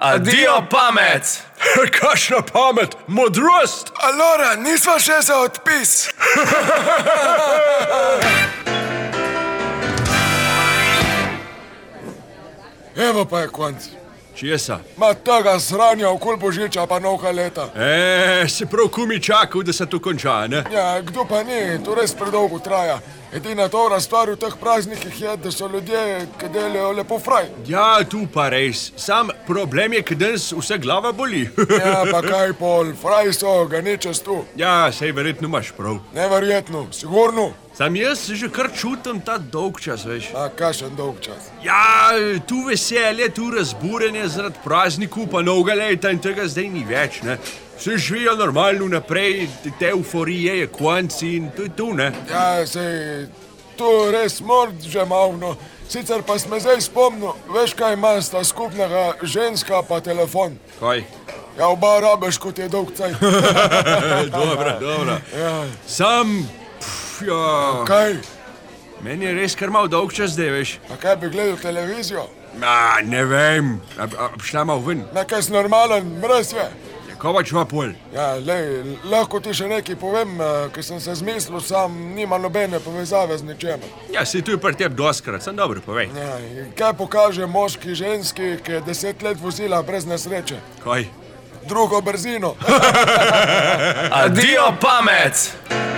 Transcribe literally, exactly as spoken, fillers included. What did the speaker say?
Adijo pamet! Kakšna pamet, modrost! Alora, nisva še za odpis. Evo pa je konc. Česa? Ma tega sranja okol božiča pa novega leta. E, se prav kumi čakal, da se to konča, ne? Ja, kdo pa ni, to res predolgo traja. Edina dobra stvar v teh praznikih je, da so ljudje, ki delajo, lepo fraj. Ja, tu pa res. Sam problem je, kad danes vse glava boli. Ja, pa kaj pol, fraj so, ga ni čez tu. Ja, sej verjetno imaš prav. Neverjetno, sigurno. Sam jaz že kar čutim ta dolg čas, veš. A kakšen dolg čas? Ja, tu veselje, tu razburjenje zaradi prazniku, pa novega leta in tega zdaj ni več, ne. Vse živijo normalno naprej, te euforije je konc in to je tu, ne. Ja, sej, to res mord že malo, no. Sicer pa sme zdaj spomnil, veš kaj ima sta skupnega ženska pa telefon. Kaj? Ja, oba rabeš, kot je dolg cajt. Dobra, dobra. Ja. Sam, pff, ja. Kaj? Meni je res kar malo dolg čas zdaj, veš. A kaj bi gledal televizijo? A, ne vem, a, a šla malo ven. Nekaj normalen, mrz je. Kova čva pol? Ja, lej, lahko ti še nekaj povem, ker sem se zmislil, sam nima nobene povezave z ničemer. Ja, si tu je pri tebi doskrat, sem dobro, povej. Ja, kaj pokaže moški ženski, ki je deset let vozila brez nesreče? Kaj? Drugo brzino. Adijo pamet!